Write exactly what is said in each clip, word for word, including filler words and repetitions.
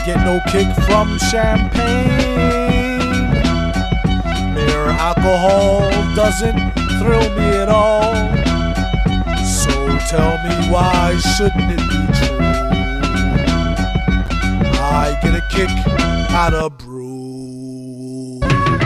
get no kick from champagne. Mere alcohol doesn't thrill me at all. So tell me, why shouldn't it be true? I get a kick out of brew.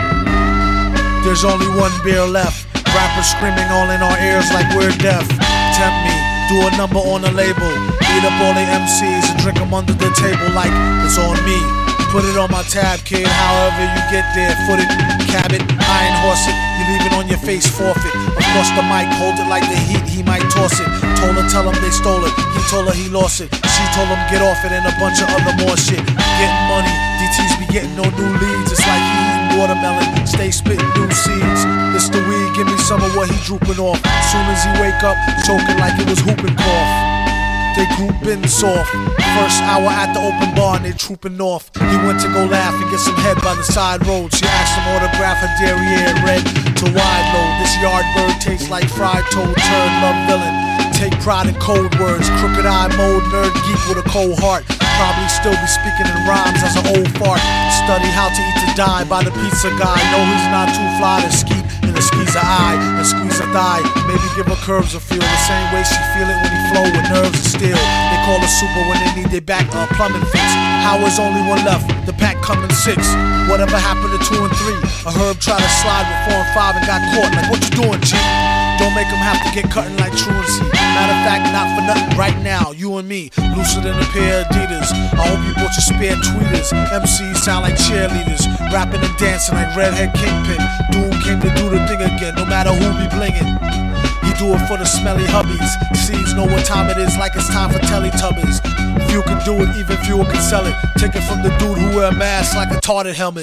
There's only one beer left. Rappers screaming all in our ears like we're deaf. Tempt me, do a number on a label. Beat up all the M Cs and drink them under the table like it's on me. Put it on my tab, kid, however you get there. Foot it, cab it, iron horse it. You leave it on your face, forfeit. Across the mic, hold it like the heat, he might toss it. Told her, tell him they stole it. He told her he lost it. She told him get off it and a bunch of other more shit. Getting money, D Ts be getting no new leads. It's like he eating watermelon, stay spitting new seeds. It's the weed, give me some of what he drooping off. Soon as he wake up, choking like it was whooping cough. They grouping soft. First hour at the open bar and they trooping off. He went to go laugh and get some head by the side road. She asked him autograph her derriere red to wide load. This yard bird tastes like fried toad, turd, love villain. Take pride in code words, crooked eye mode, nerd geek with a cold heart. Probably still be speaking in rhymes as an old fart. Study how to eat to die by the pizza guy. Know he's not too fly to skeet in the squeeze a eye and squeeze a thigh. Maybe give her curves a feel the same way she feel it when he flow with nerves of steel. They call her super when they need their back uh, plumbing fix. Howard's only one left, the pack coming six. Whatever happened to two and three? A herb tried to slide with four and five and got caught. Like what you doing, G? Don't make them have to get cutting like truancy. Matter of fact, not for nothing right now. You and me, looser than a pair of Adidas. I hope you bought your spare tweeters. M Cs sound like cheerleaders, rapping and dancing like Redhead Kingpin. Doom came to do the thing again, no matter who be blingin'. He do it for the smelly hubbies. Seeds know what time it is, like it's time for Teletubbies. Few can do it, even fewer can sell it. Take it from the dude who wear a mask like a tarted helmet.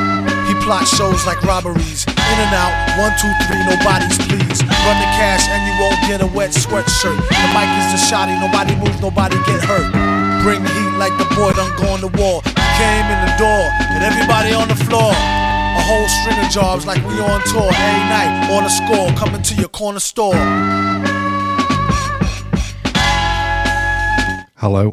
He plots shows like robberies. In and out, one, two, three, nobody's pleased. Run the cash and you won't get a wet sweatshirt. The mic is the shotty, nobody moves, nobody get hurt. Bring heat like the boy done go on the wall. He came in the door and everybody on the floor. A whole string of jobs like we on tour. Every night, on a score, coming to your corner store. Hello.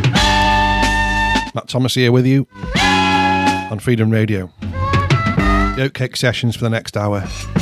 Matt Thomas here with you on Freedom Radio. The Oatcake Sessions for the next hour.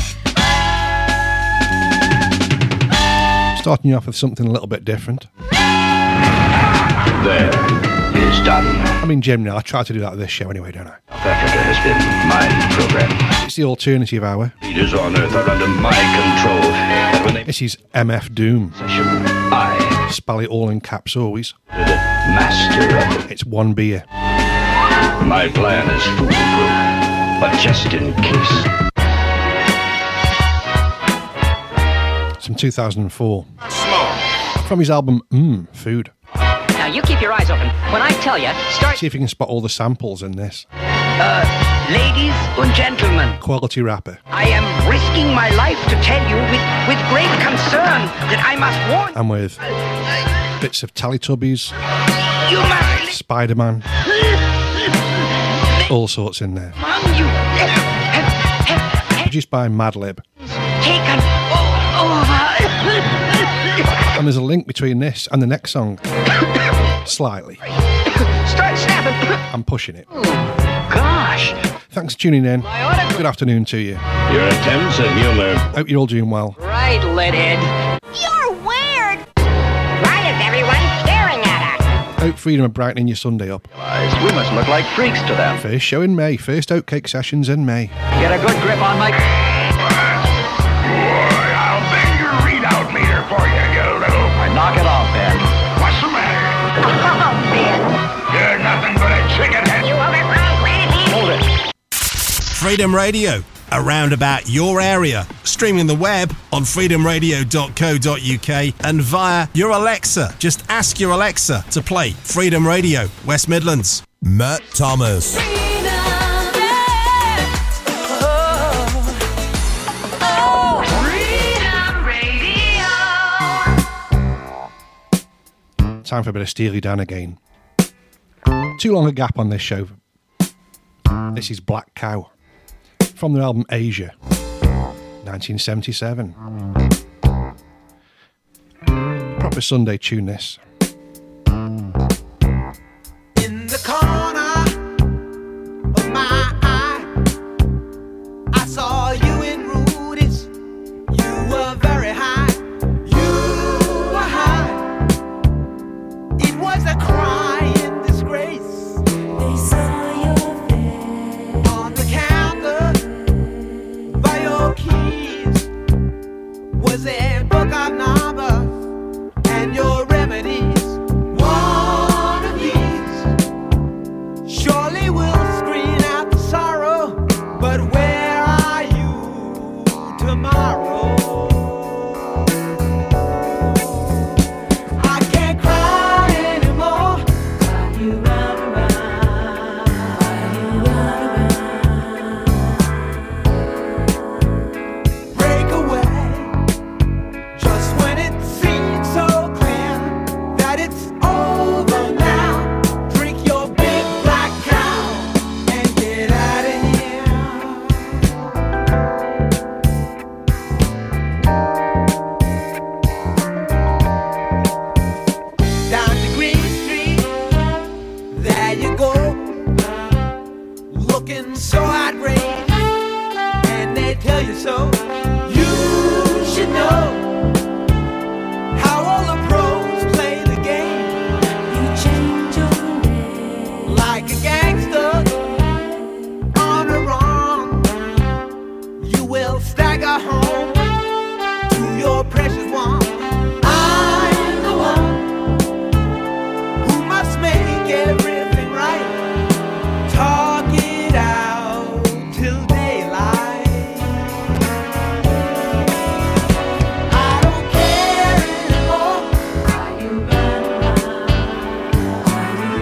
Starting you off with something a little bit different. There is done. I mean, generally, I try to do that with this show anyway, don't I? South Africa has been my program. It's the alternative hour. Leaders on Earth are under my control. And when they This is M F Doom. session, I, Spell it all in caps always. the master of It's one beer. my plan is foolproof. But just in case. From two thousand four. From his album Mmm, Food. Now you keep your eyes open. When I tell you, start. See if you can spot all the samples in this. Uh, ladies and gentlemen, Quality rapper. I am risking my life to tell you with, with great concern that I must warn And with bits of Teletubbies, you, must Spider-Man, all sorts in there. among you have, have, have Produced by Madlib. taken o- over. And there's a link between this and the next song. Slightly. Start snapping. I'm pushing it. Gosh. Thanks for tuning in. My autograph. Good afternoon to you. Your attempts at humor. Hope you're all doing well. Right, Leadhead. You're weird! Why is everyone staring at us? Hope Freedom are brightening your Sunday up. We must look like freaks to them. First show in May. First Oatcake Sessions in May. Get a good grip on my... I'll bend your readout meter for you, you little... Knock it off, Ben. What's the matter? Oh, Ben. You're nothing but a chicken head. You overgrown granny. Hold it. Freedom Radio, around about your area. Streaming the web on freedom radio dot co dot uk and via your Alexa. Just ask your Alexa to play Freedom Radio, West Midlands. Matt Thomas. Time for a bit of Steely Dan again. Too long a gap on this show. This is Black Cow from their album Asia, nineteen seventy-seven. Proper Sunday tune, this. In the corner so outraged, and they tell you so. You should know how all the pros play the game. You change your name like a gangster on a run. You will stagger home to your precious one. I'm the one who must make everything right. Talk it out till daylight. I don't care anymore. Are you running Are you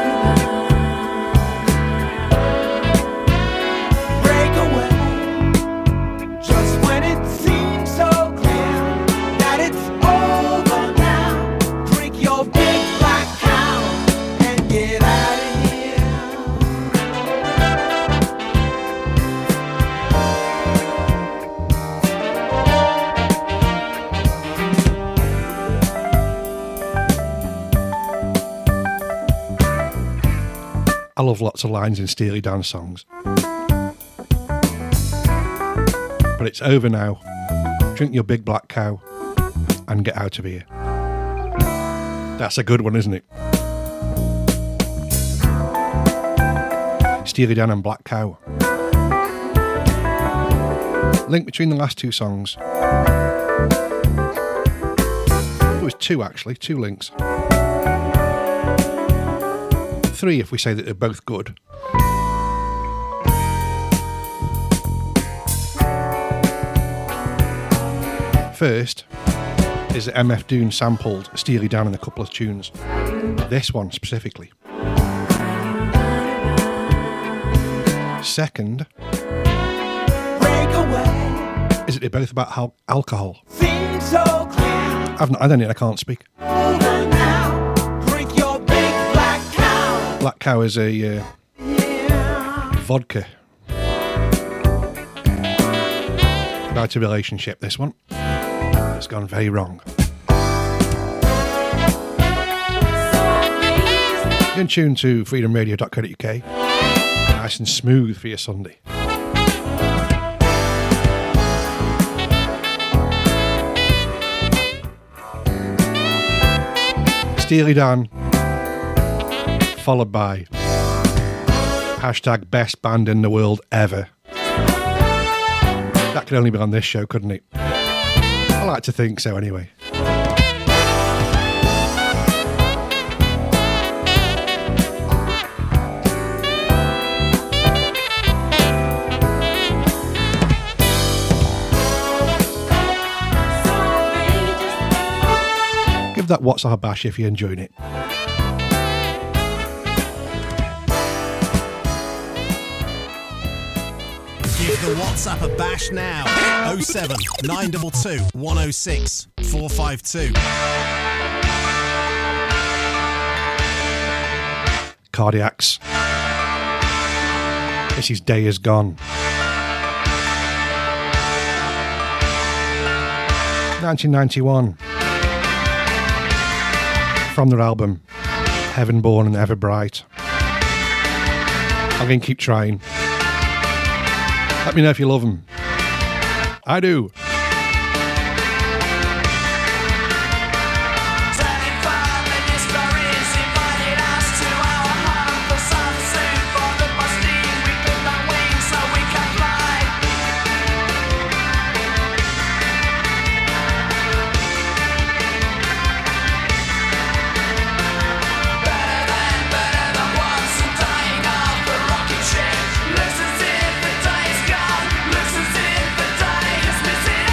running Break away just when it seems so clear that it's over now. Drink your big black cow and get out of here. I love lots of lines in Steely Dan songs. But it's over now. Drink your big black cow and get out of here. That's a good one, isn't it? Steely Dan and Black Cow. Link between the last two songs. There was two actually, two links. Three if we say that they're both good. First is that M F Doom sampled Steely Dan in a couple of tunes. This one specifically. Second Break away. is that they're both about al- alcohol. Seems so clear. I've not had any, I can't speak. Over now. Drink your big black cow. Black Cow is a uh, Yeah. vodka. About a relationship, this one. It's gone very wrong. You're in tune to freedom radio dot co dot uk. Nice and smooth for your Sunday. Steely Dan, followed by hashtag best band in the world ever. That could only be on this show, couldn't it? I like to think so anyway. Give that WhatsApp a bash if you're enjoying it. Give the WhatsApp a bash now. oh seven nine two two one oh six four five two. Cardiacs. This is Day Is Gone. nineteen ninety-one. From their album Heaven Born and Ever Bright. I'm going to keep trying. Let me know if you love them. I do. Looks as if the day is gone. Looks as if the day is missing.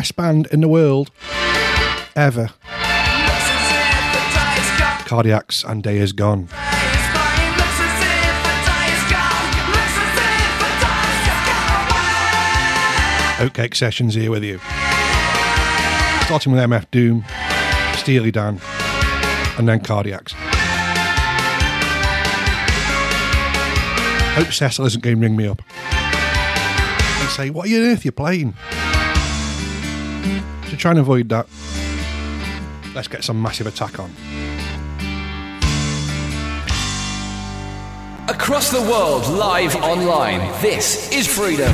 best band in the world ever. Cardiacs and Day Is Gone. Oatcake Sessions here with you. Starting with M F Doom, Steely Dan, and then Cardiacs. Hope Cecil isn't going to ring me up and say, what on earth are you playing? To try and avoid that, let's get some Massive Attack on. Across the world, live online, this is Freedom.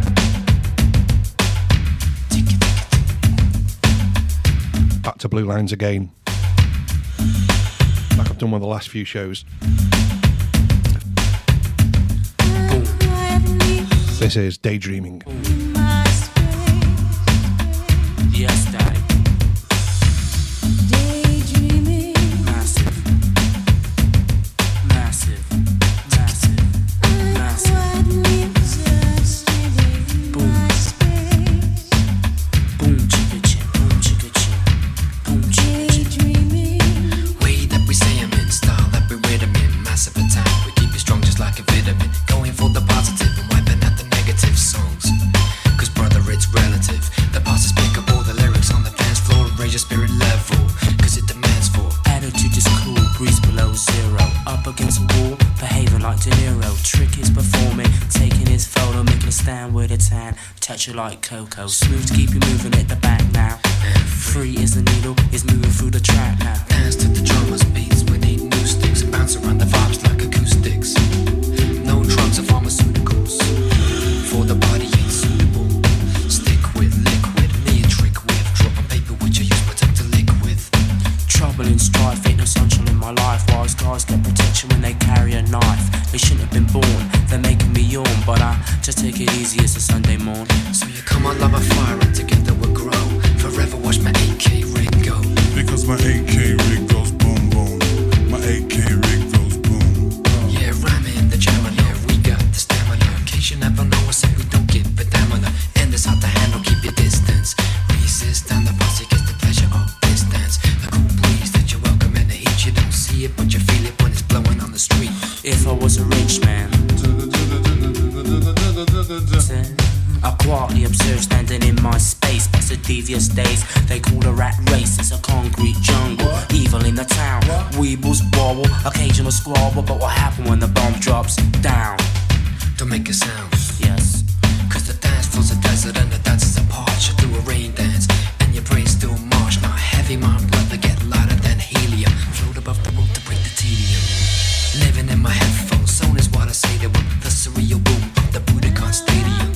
Back to Blue Lines again, like I've done with the last few shows. This is Daydreaming. Yes, Daddy. Daydreaming. Massive. Massive. Massive. Massive. Boom. Boom, chicka chip. Boom, chicka chip. Boom, chicka chip. Way that we say I'm in, style that we rhythm in. Massive attack, we keep you strong just like a vitamin. Going for the positive and wiping out the negative songs. Cause brother, it's relative. The bosses pick up all the lyrics on the dance floor. Raise your spirit level, cause it demands for. Attitude is cool, breeze below zero. Up against a wall, behaving like De Niro. Trick is performing, taking his photo, making a stand with a tan. Touch it like Coco, smooth to keep you moving at the back now. Free as the needle, is moving through the track now. Dance to the drummer's beats, we need new sticks. Bounce around the vibes like acoustics. No drugs or pharmaceuticals, for the body ain't suitable. Stick with liquid, me a trick with. Drop on paper which I use protect to liquid. Trouble and strife, ain't no sunshine in my life. Wise guys get protection when they carry a knife. They shouldn't have been born, they're making me yawn. But I just take it easy, it's a Sunday morn. So you come on, love a fire and together we'll grow. Forever watch my A K rig go. Because my A K rig goes boom boom. My A K rig goes boom. Yeah, rhyming in the jammer, yeah, we got the stamina. In case you never know, I say we don't give a damn on. And it's hard to handle, keep your distance. Resist and the posse gets the pleasure of distance. The cool breeze that you welcome in the heat. You don't see it, but you feel it when it's blowing on the street. If I was a rich man, I quietly observe standing in my space. Past the devious days, they call a rat race. It's a concrete jungle, evil in the town. Weebles wobble, occasional squabble. But what happened when the bomb drops down? Don't make a sound. Yes. Cause the dance floor's a desert and the dancers are parched. You do a rain dance and your brain's still marsh. Not heavy, my brother, get lighter than helium. Float above the rope to break the tedium. Living in my headphones, sound is what I say to them. The surreal boom of the Budokan Stadium.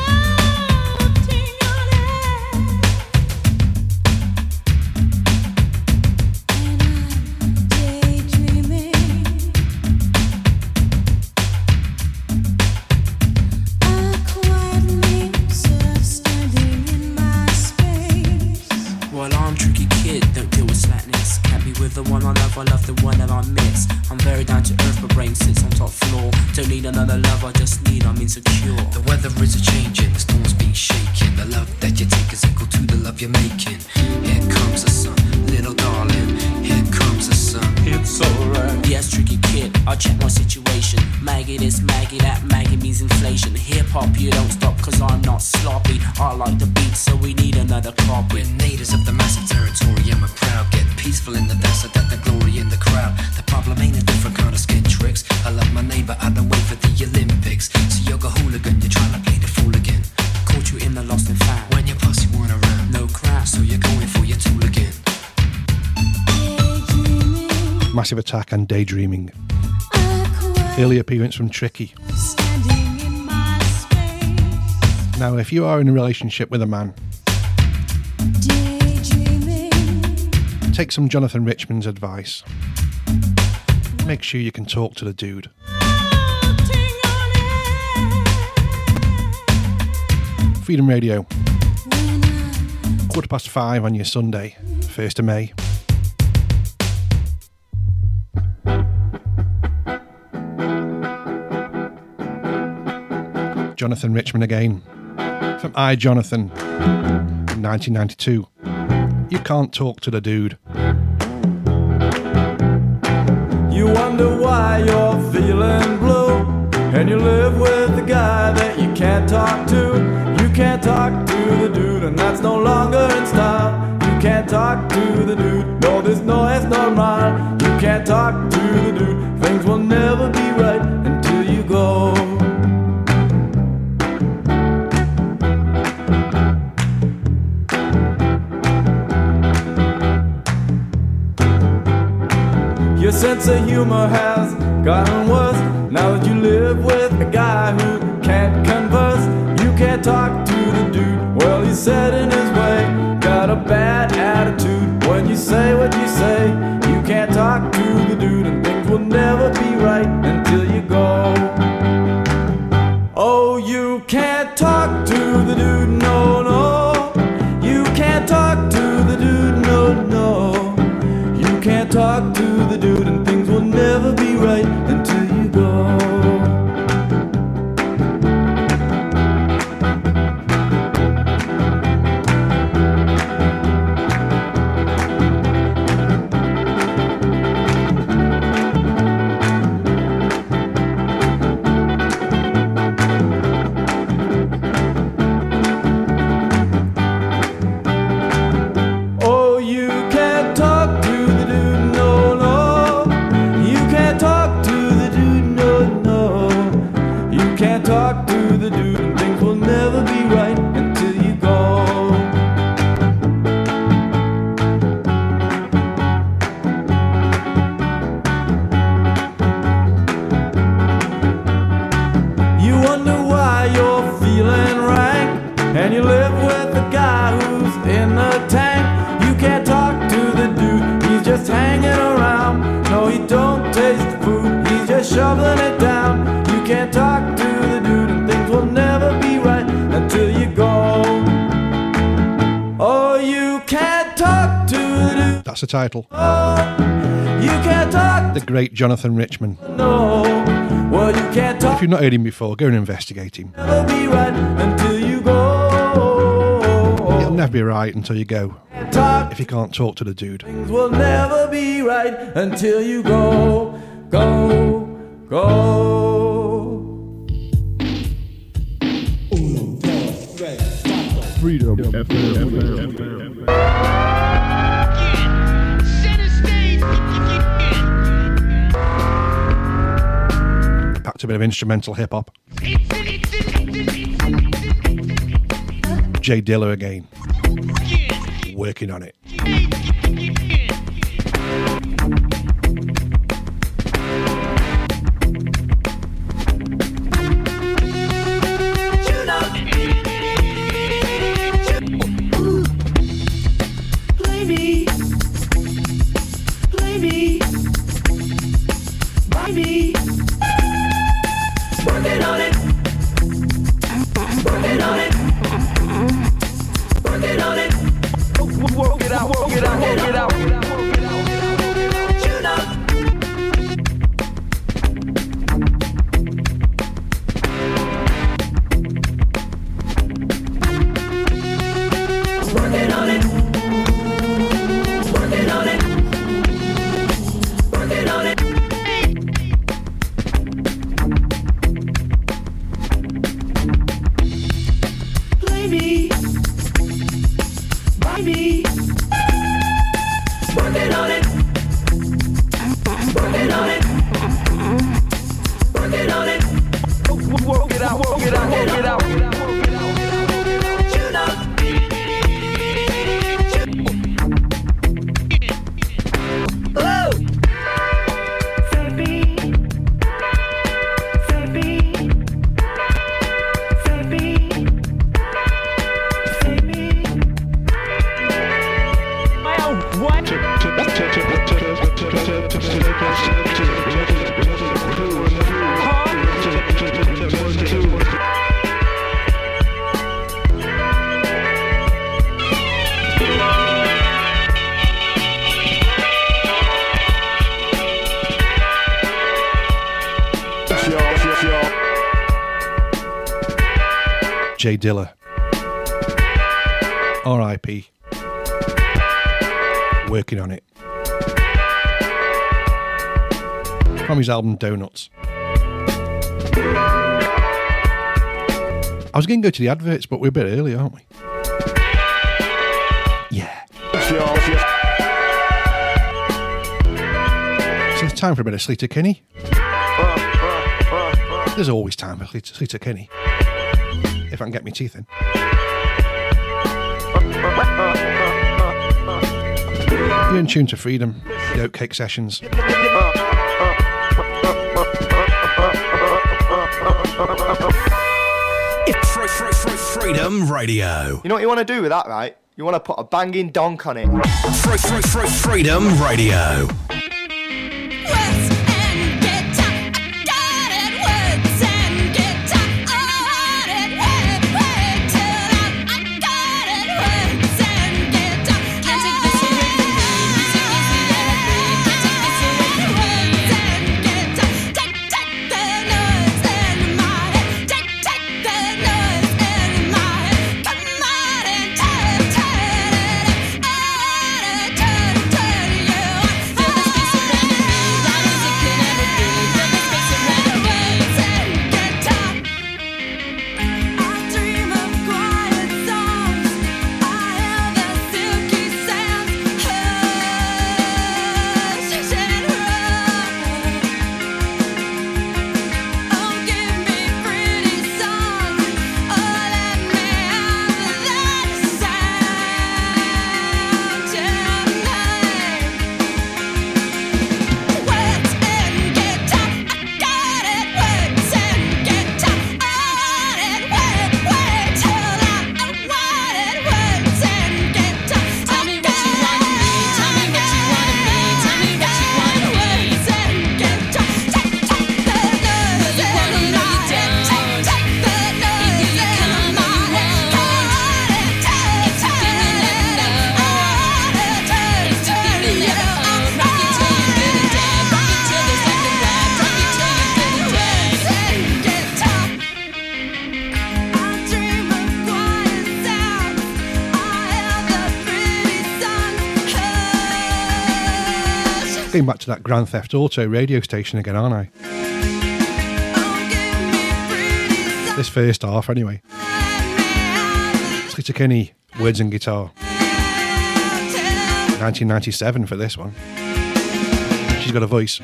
The one I love, I love the one that I miss. I'm very down to earth, my brain sits on top floor. Don't need another love, I just need, I'm insecure. The weather is a changing, the storm's been shaking. The love that you take is equal to the love you're making. Here comes the sun, little darling. Here comes the sun. It's alright. Yes, tricky kid, I check my situation. Maggie this, Maggie that, Maggie means inflation. Hip hop, you don't stop, cause I'm not sloppy. I like the beat, so we need another copy. We're natives of the massive territory, and we're proud. Get peaceful in the dance, so that the glory in the crowd. The problem ain't a different kind of skin tricks. I love my neighbor, I don't wait for the Olympics. So you're a hooligan, you're trying to play the fool again. Caught you in the lost and found. When your posse weren't around, no crowd. So you're going for your tool again. Massive Attack and Daydreaming. Early appearance from Tricky. Now, if you are in a relationship with a man, take some Jonathan Richman's advice. Make sure you can talk to the dude. Freedom Radio. Quarter past five on your Sunday, first of May. Jonathan Richman again. From I, Jonathan, from nineteen ninety-two. You Can't Talk to the Dude. You wonder why you're feeling blue, and you live with the guy that you can't talk to. You can't talk to the dude, and that's no longer in style. You can't talk to the dude, no, there's no es normal. You can't talk to the dude, things will never be right until you go. Your sense of humor has gotten worse now that you live with a guy who can't converse. You can't talk to the dude, well, he's set in his way, got a bad attitude when you say what you say. You can't talk to the dude, and things will never be right until you go. Oh, you can't talk to the dude, no, no. You can't talk to the dude, no, no. You can't talk to the dude, and things will never be right until you go. Oh, you can't talk to the dude, no, no. You can't talk to the dude, no, no. You can't talk to the dude, and things will never be right until you go. You wonder why you're feeling rank, and you live with a guy who's in the tank. You can't talk to the dude, he's just hanging around. No, he don't taste food, he's just shoveling it down. You can't talk to the dude, and things will never be right until you go. Oh, you can't talk to the dude. That's the title. You can't talk. The great Jonathan Richman. No, well, you can't talk. If you've not heard him before, go and investigate him. Never be right until you go. It'll never be right until you go. Talk. If you can't talk to the dude. Things will never be right until you go, go, go. Freedom F M. Packed a bit of instrumental hip hop. Jay Dilla again. Working on it. Play me, play me, buy me. Working on it, working on it, working on it. Work it out, work it out, work it out. Tune up. Working on it. Working on it. Working on it. Play me. Buy me. Working on it. Working on it. Working on it. Work it out, work it out, work it out. Tune up. Whoa. Baby. Baby. Baby. Baby. My own what? Jay Dilla. R I P. Working on it. From his album Donuts. I was going to go to the adverts, but we're a bit early, aren't we? Yeah. So it's time for a bit of Sleater Kinney. There's always time for Sleater Kinney. If I can get my teeth in. You're in tune to Freedom, the Oatcake Sessions. Freedom Radio. You know what you want to do with that, right? You want to put a banging donk on it. Free, free, free, Freedom Radio. Going back to that Grand Theft Auto radio station again, aren't I? This first half, anyway. Sleater Kinney, Words and Guitar. nineteen ninety-seven for this one. She's got a voice.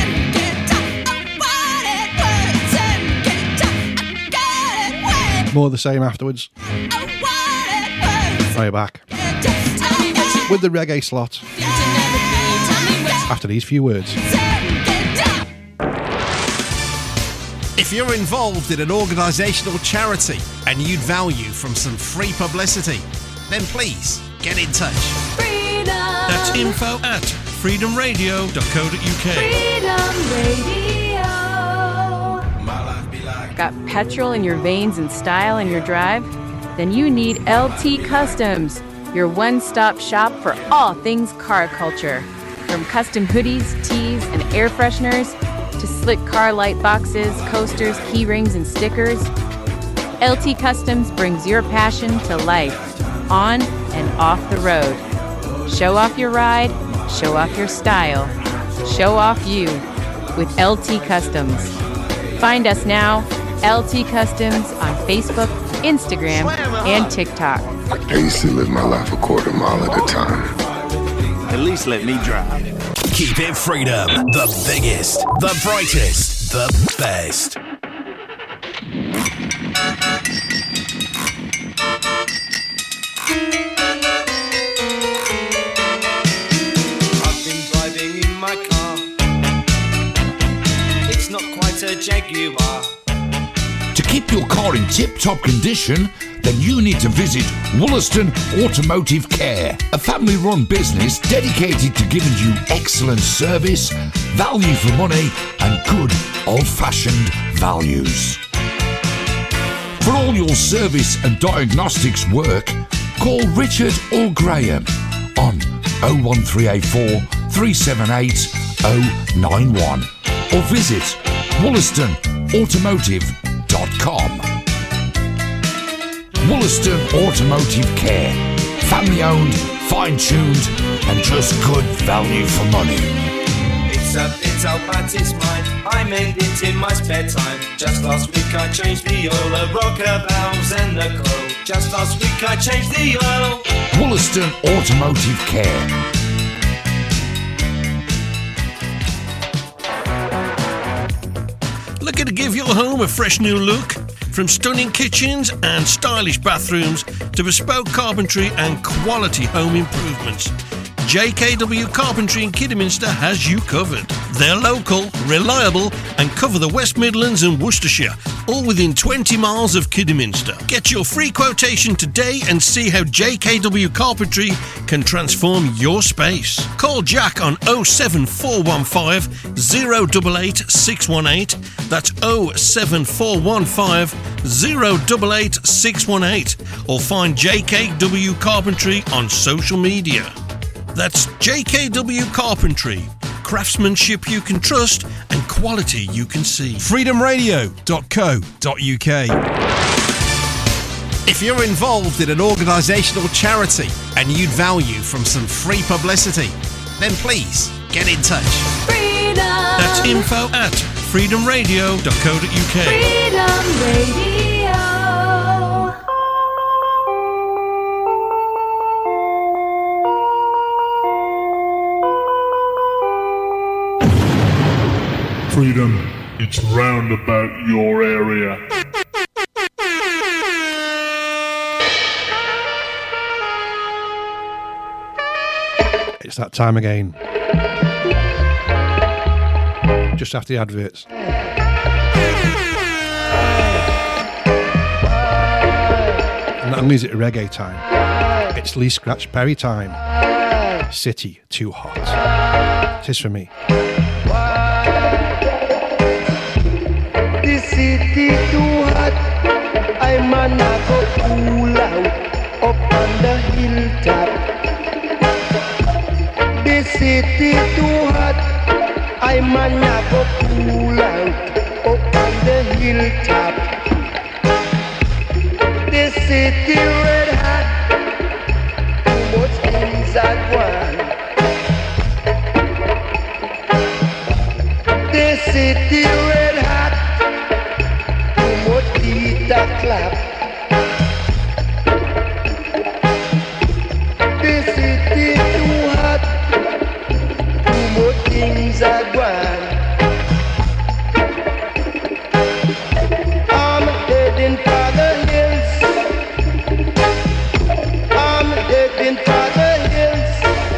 More of the same afterwards. Right back. With the reggae slot. After these few words. If you're involved in an organisation or charity and you'd value from some free publicity, then please get in touch. Freedom. That's info at freedom radio dot co dot uk. Freedom Radio. Got petrol in your veins and style in your drive? Then you need L T Customs, your one-stop shop for all things car culture. From custom hoodies, tees, and air fresheners to slick car light boxes, coasters, key rings, and stickers, L T Customs brings your passion to life, on and off the road. Show off your ride, show off your style, show off you with L T Customs. Find us now, L T Customs, on Facebook, Instagram, and TikTok. I used to live my life a quarter mile at a time. At least let me drive. Keep it Freedom. The biggest, the brightest, the best. I've been driving in my car. It's not quite a Jaguar. To keep your car in tip-top condition, then you need to visit Wollaston Automotive Care, a family-run business dedicated to giving you excellent service, value for money, and good old-fashioned values. For all your service and diagnostics work, call Richard or Graham on oh one three eight four, three seven eight, oh nine one or visit wollaston automotive dot com. Wollaston Automotive Care, family owned, fine tuned, and just good value for money. It's a bit old, but it's mine. I made it in my spare time. Just last week I changed the oil, the rocker valves and the coil. Just last week I changed the oil. Wollaston Automotive Care. Looking to give your home a fresh new look? From stunning kitchens and stylish bathrooms to bespoke carpentry and quality home improvements, J K W Carpentry in Kidderminster has you covered. They're local, reliable, and cover the West Midlands and Worcestershire, all within twenty miles of Kidderminster. Get your free quotation today and see how J K W Carpentry can transform your space. Call Jack on oh seven four one five, oh eight eight, six one eight. That's oh seven four one five, oh eight eight, six one eight. Or find J K W Carpentry on social media. That's J K W Carpentry. Craftsmanship you can trust and quality you can see. freedom radio dot co dot uk. If you're involved in an organisation or charity and you'd value from some free publicity, then please get in touch. Freedom. That's info at freedom radio dot co dot uk. Freedom Radio. Freedom, it's round about your area. It's that time again. Just after the adverts. And not only is it reggae time, it's Lee Scratch Perry time. City Too Hot. It is for me. The city too hot, I man a go cool out up on the hilltop. The city too hot, I man a go cool out up on the hilltop. The city red hot, too much things at once. The city red hot, that clap. The city too hot, too much things are gone. I'm heading for the hills. I'm heading for the hills.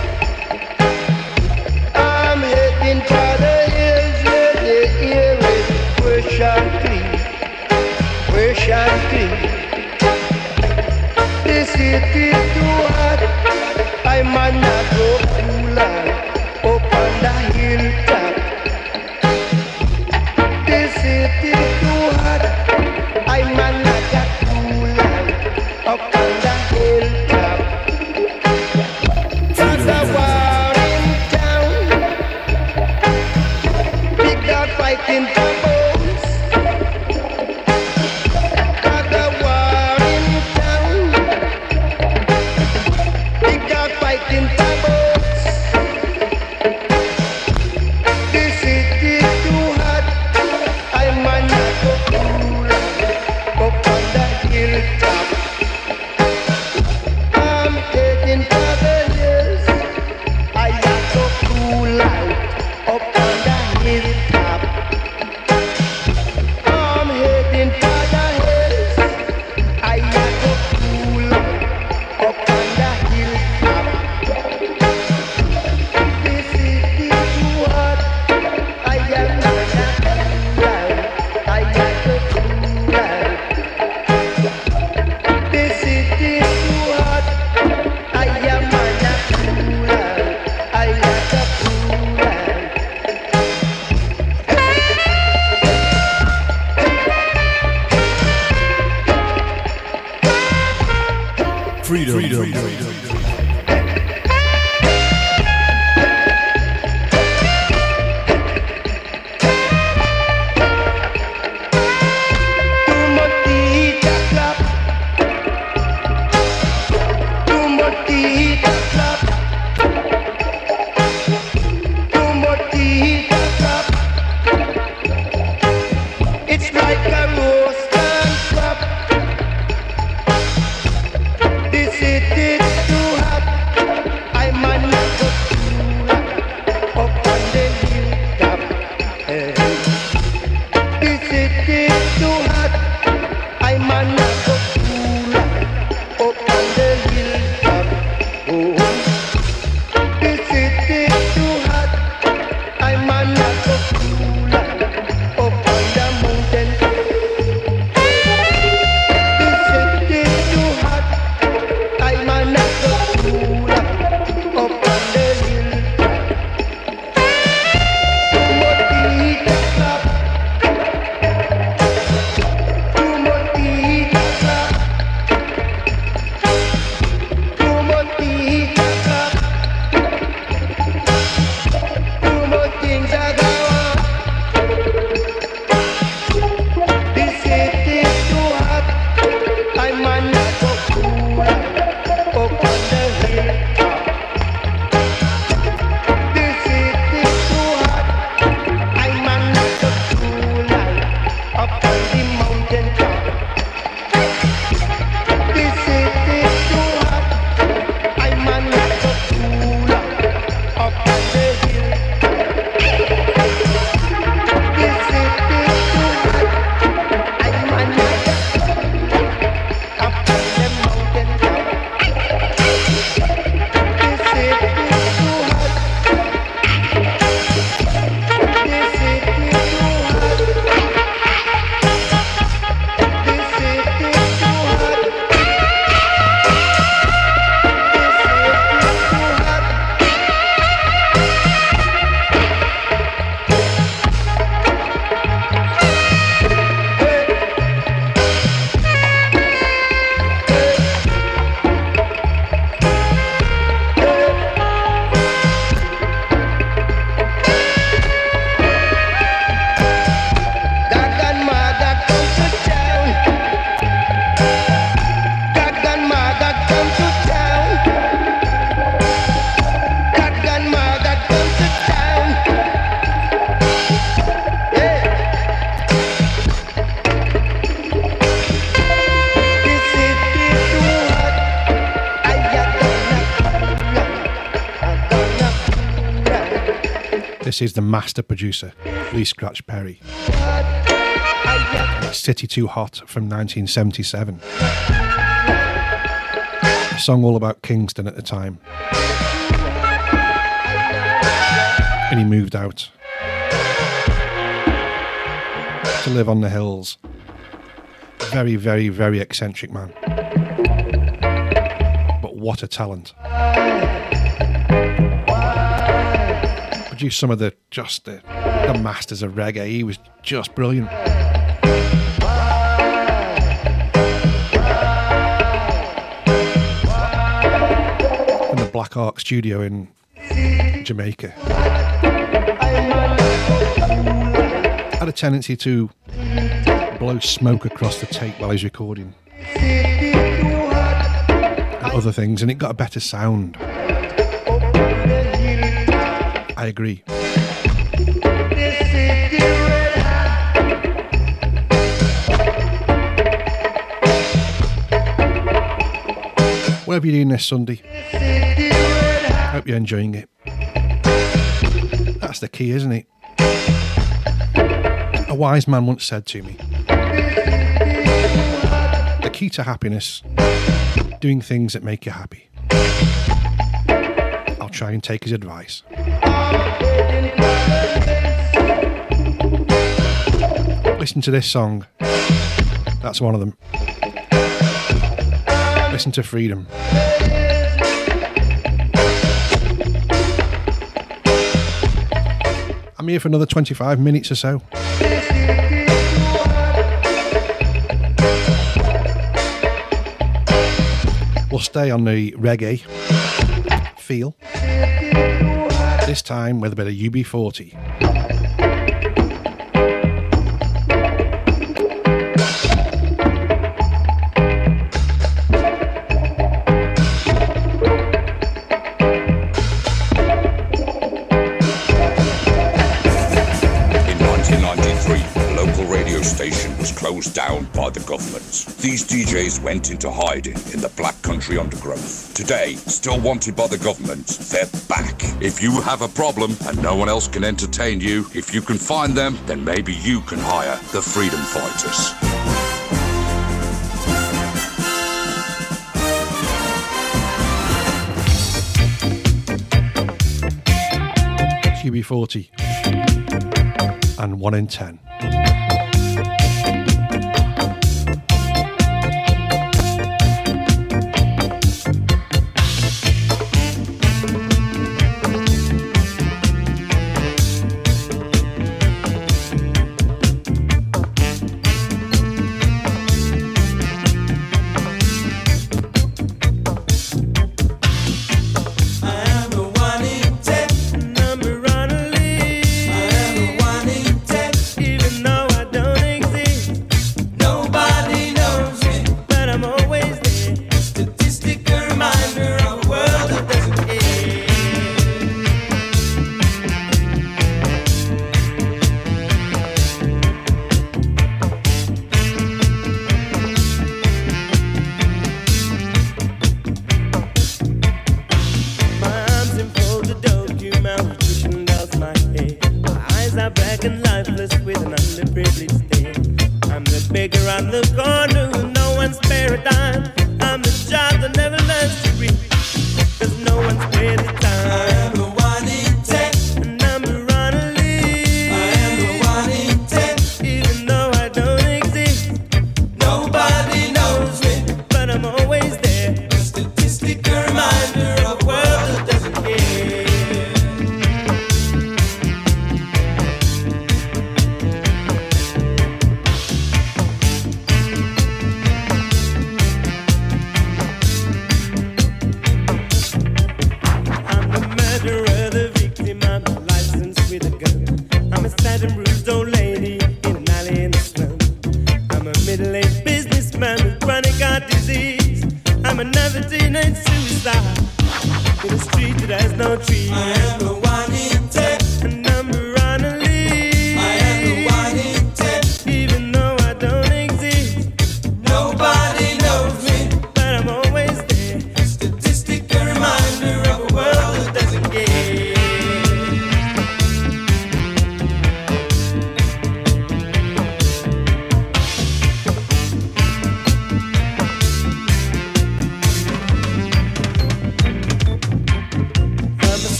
This is the master producer, Lee Scratch Perry. It's City Too Hot from nineteen seventy-seven. A song all about Kingston at the time. And he moved out to live on the hills. Very, very, very eccentric man. But what a talent. Produced some of the just the, the masters of reggae. He was just brilliant. In the Black Ark studio in Jamaica. Had a tendency to blow smoke across the tape while he's recording and other things, and it got a better sound. I agree. Whatever you're doing this Sunday, hope you're enjoying it. That's the key, isn't it? A wise man once said to me, the key to happiness, doing things that make you happy. I'll try and take his advice. Listen to this song. That's one of them. Listen to Freedom. I'm here for another twenty-five minutes or so. We'll stay on the reggae feel. This time with a bit of U B forty. Station was closed down by the government. These D Js went into hiding in the Black Country undergrowth. Today, still wanted by the government, they're back. If you have a problem and no one else can entertain you, if you can find them, then maybe you can hire the Freedom Fighters. U B forty and one in ten.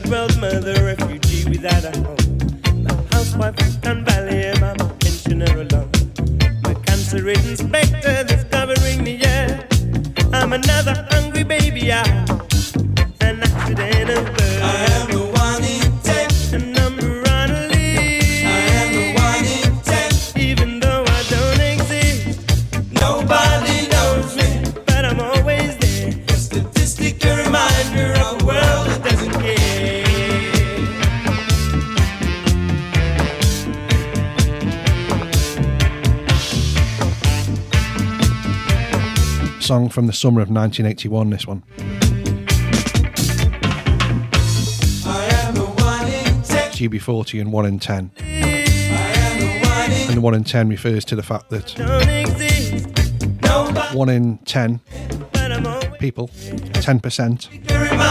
third world mother, refugee without a home. My housewife from Sun Valley, and I'm a pensioner alone. My cancer-ridden spectre that's covering the air. I'm another hungry baby, I, an accidental bird. I am the one in ten, a number on a list. I am the one in ten, even though I don't exist. Nobody knows me, but I'm always there. A statistic, a reminder of a world that doesn't care. Song from the summer of nineteen eighty-one, this one. It's U B forty and one in ten. And the one in ten refers to the fact that one in ten people, ten percent of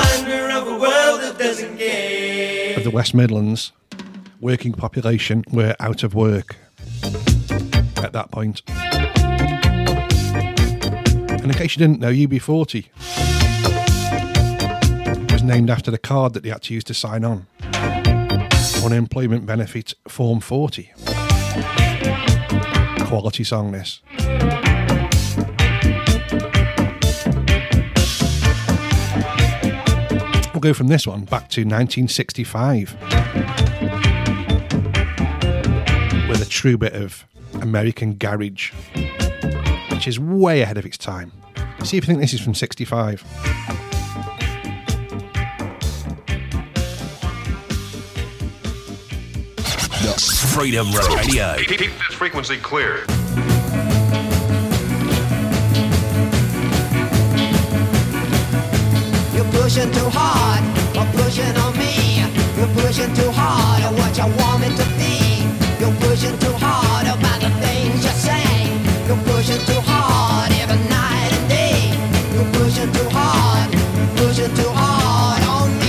the West Midlands working population were out of work at that point. And in case you didn't know, U B forty was named after the card that they had to use to sign on. Unemployment Benefit Form forty. Quality song, this. We'll go from this one back to nineteen sixty-five with a true bit of American garage, which is way ahead of its time. See if you think this is from sixty-five. Freedom Radio. Keep this frequency clear. You're pushing too hard, or pushing on me. You're pushing too hard on what you want me to be. You're pushing too hard about the things you say. You're pushing too hard every night and day. You're pushing too hard, pushing too hard on me.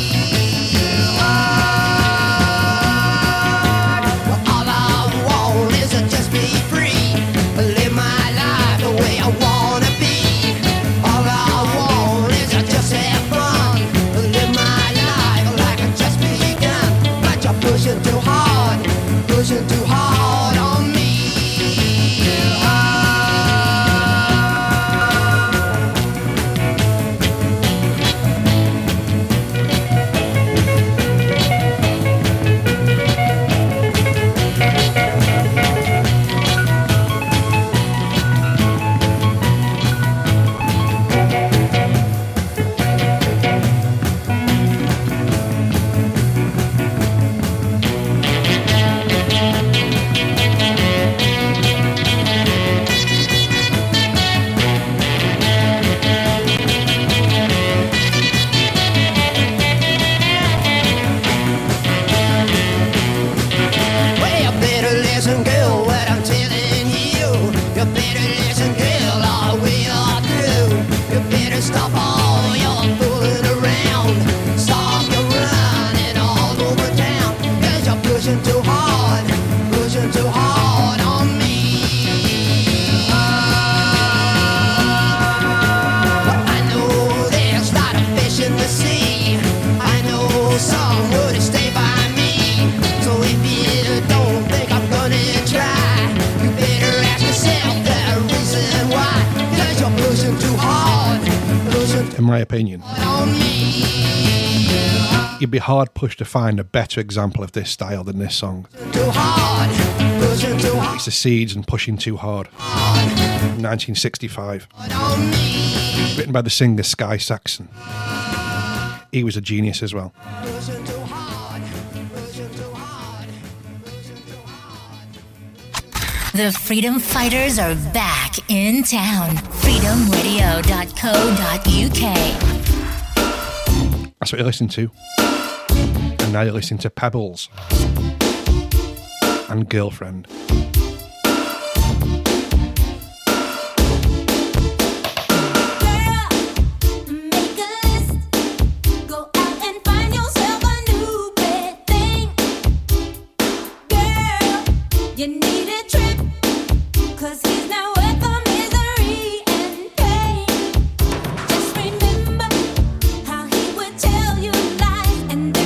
Well, all I want is to just be free, live my life the way I wanna be. All I want is to just have fun, live my life like I just begun. But you're pushing too hard, pushing too hard on me. In my opinion, you'd be hard pushed to find a better example of this style than this song. It's the Seeds and Pushing Too Hard, nineteen sixty-five, written by the singer Sky Saxon. He was a genius as well. The Freedom Fighters are back in town. freedom radio dot co dot u k. That's what you listen to. And now you're listening to Pebbles and Girlfriend. And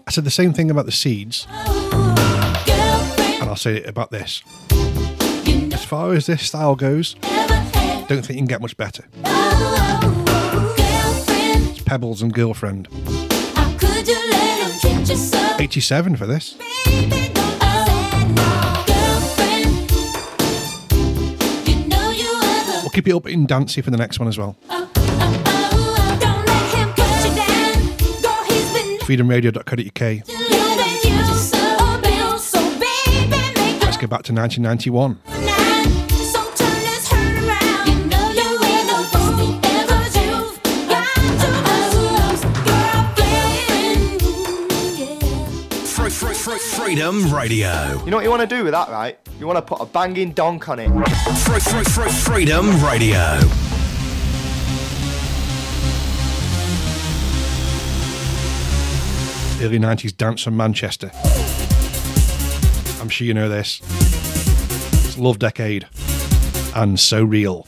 I said the same thing about the Seeds, and I'll say it about this. As far as this style goes, don't think you can get much better. It's Pebbles and Girlfriend. eighty-seven for this. We'll keep it up in dancey for the next one as well. freedom radio dot co dot uk. Let's go back to nineteen ninety-one. Freedom Radio. You know what you want to do with that, right? You want to put a banging donk on it. Free, free, free, Freedom Radio. Early nineties dance from Manchester. I'm sure you know this. It's Love Decade and So Real.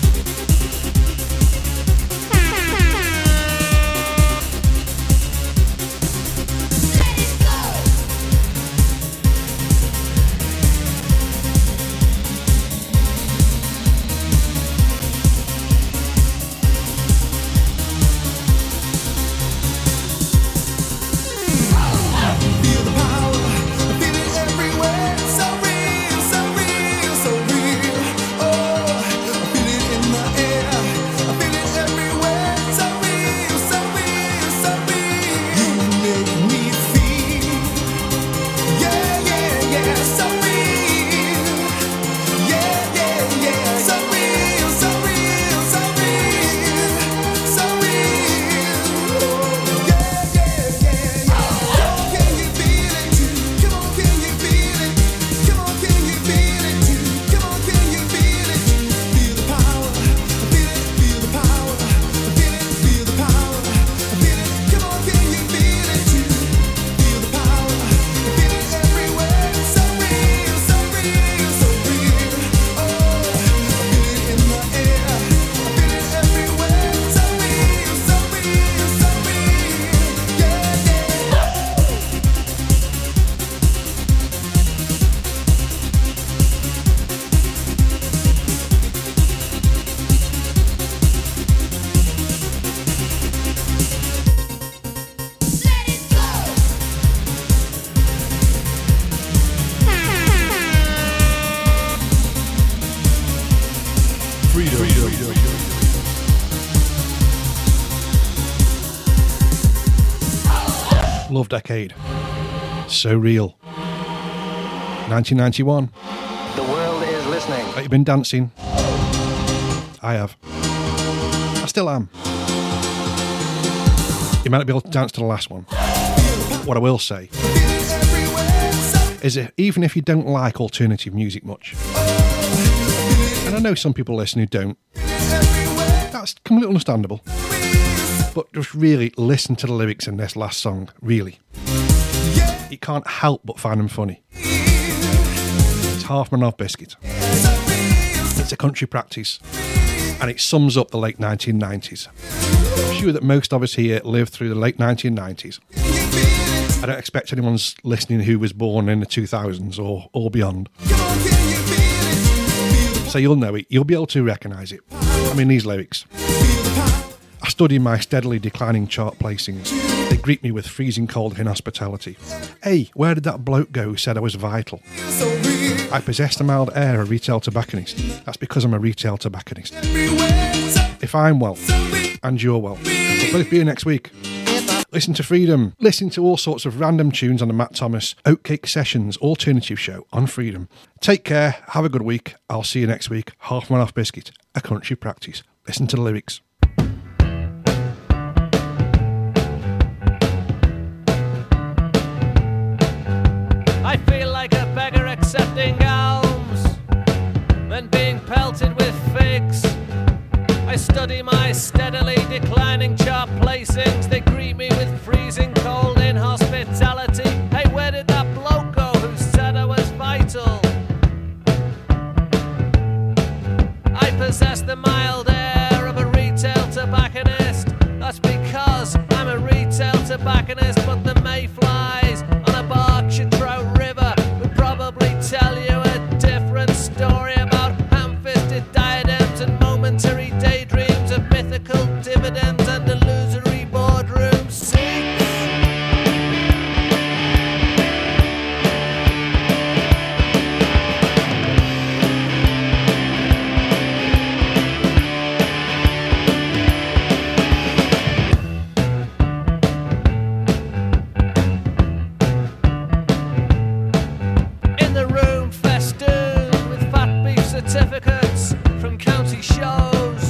Love Decade. So Real. nineteen ninety-one. The world is listening. Have you been dancing? I have. I still am. You might not be able to dance to the last one. What I will say is that even if you don't like alternative music much, and I know some people listen who don't, that's completely understandable. But just really listen to the lyrics in this last song, really. You can't help but find them funny. It's Half Man Half Biscuit. It's a country practice, and it sums up the late nineteen nineties. I'm sure that most of us here lived through the late nineteen nineties. I don't expect anyone's listening who was born in the two thousands or, or beyond. So you'll know it, you'll be able to recognise it. I mean, these lyrics. I study my steadily declining chart placings. They greet me with freezing cold inhospitality. Hey, where did that bloke go who said I was vital? I possess the mild air of a retail tobacconist. That's because I'm a retail tobacconist. If I'm well, and you're well, we'll both be here next week. Listen to Freedom. Listen to all sorts of random tunes on the Matt Thomas Oatcake Sessions alternative show on Freedom. Take care. Have a good week. I'll see you next week. Half Man Half Biscuit. A country practice. Listen to the lyrics. I feel like a beggar accepting alms, then being pelted with figs. I study my steadily declining chart placings. They greet me with freezing cold inhospitality. Hey, where did that bloke go who said I was vital? I possess the mild air of a retail tobacconist. That's because I'm a retail tobacconist, but the mayfly certificates from county shows.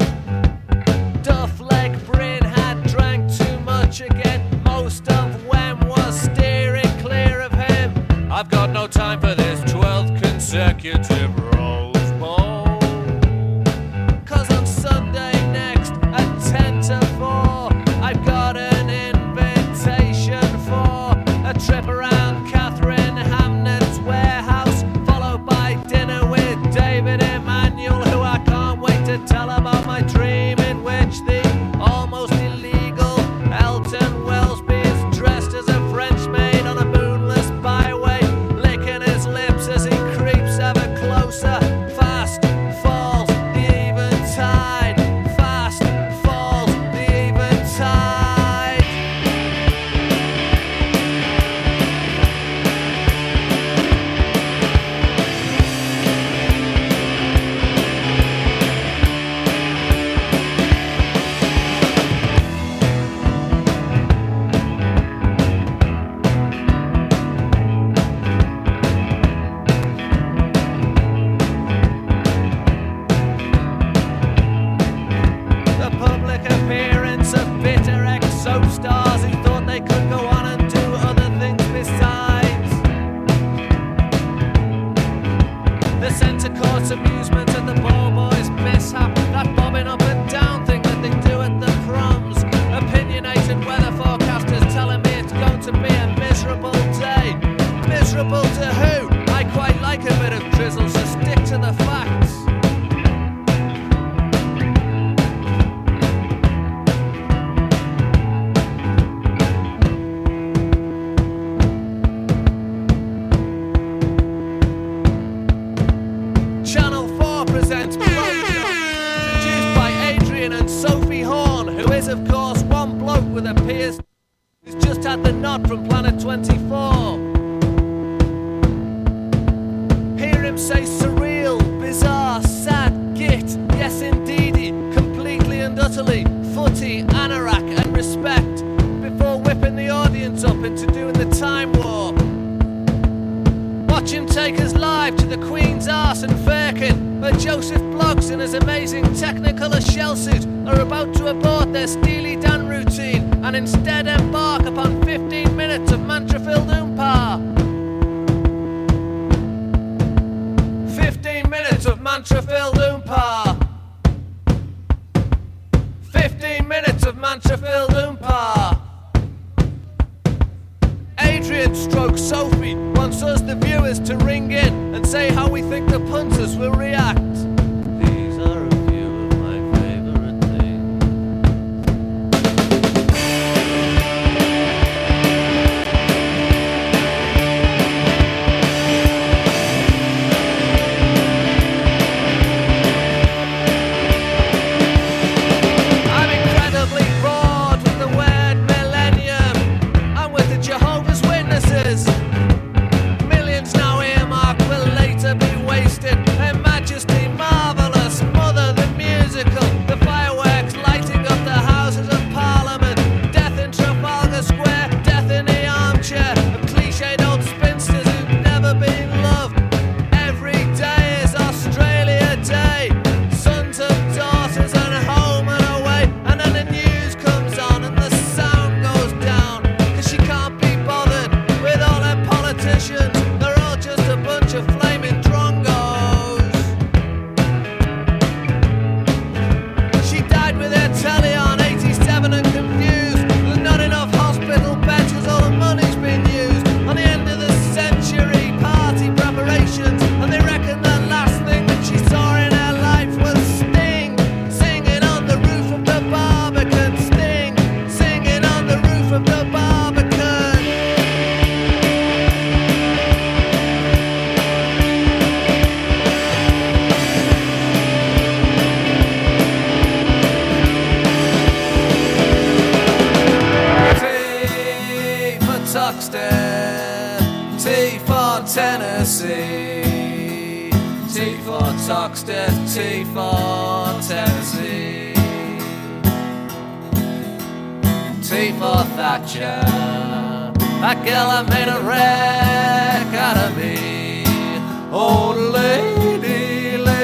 Duff leg Bryn had drank too much again. Most of Wem was steering clear of him. I've got no time for this twelfth consecutive Rose Bowl. Cause on Sunday next at ten to four, I've got an invitation for a trip around Catherine Hamnet's warehouse, followed by dinner with David Emmanuel, who I can't wait to tell about my dream in which the almost illegal Elton Wellesby is dressed as a French maid on a moonless byway, licking his lips as he creeps ever closer. Fast falls the eventide, fast falls the eventide. The public appearance of bitter ex-soap stars who thought they could go on and do other things besides. The centre court's amusement at the ball boys' mishap, that bobbing up and down thing that they do at the proms. Opinionated weather forecasters telling me it's going to be a miserable day. Miserable to who? I quite like a bit of drizzle, so stick to the facts. Channel four presents Blowjob, produced by Adrian and Sophie Horn, who is, of course, one bloke with a pierced who's just had the nod from Planet twenty-four. Hear him say surreal, bizarre, sad, git, yes indeedy, completely and utterly, footy, anorak and respect, before whipping the audience up into doing the time warp. Watch him take us live to the Queen's arse and Firkin, where Joseph Bloggs in his amazing Technicolor shell suit are about to abort their Steely Dan routine and instead embark upon fifteen minutes of mantra-filled oompa. fifteen minutes of mantra-filled oompa. fifteen minutes of mantra-filled oompa. Adrian stroke Sophie wants us, the viewers, to ring in and say how we think the punters will react. These are a few of my favourite things. I'm incredibly bored with the word millennium and with the Jehovah's Witnesses. Millions now earmarked will later be wasted. Her Majesty marvellous, mother the musical, the fireworks lighting up the Houses of Parliament, death in Trafalgar Square, death in the armchair, of cliched old spinsters who've never been loved. Every day is Australia Day, sons of daughters and home and away, and then the news comes on and the sound goes down, cause she can't be bothered with all her politicians, they're all just a bunch of flaming drongos. She died with her telly on, eighty-seven and confused. There's not enough hospital beds cause all the money's been used on the end of the century party preparations, and they reckon the last thing that she saw in her life was Sting singing on the roof of the Barbican. Sting singing on the roof of the Barbican. T for Tuxton, T for Tennessee, T for Tuxton, T for Tennessee, T for Thatcher, that girl I made a wreck out of me. Oh lady, lady.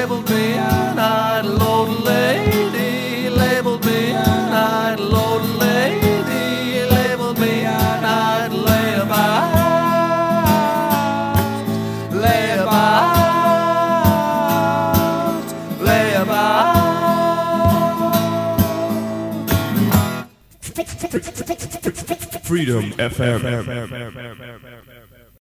Freedom F M.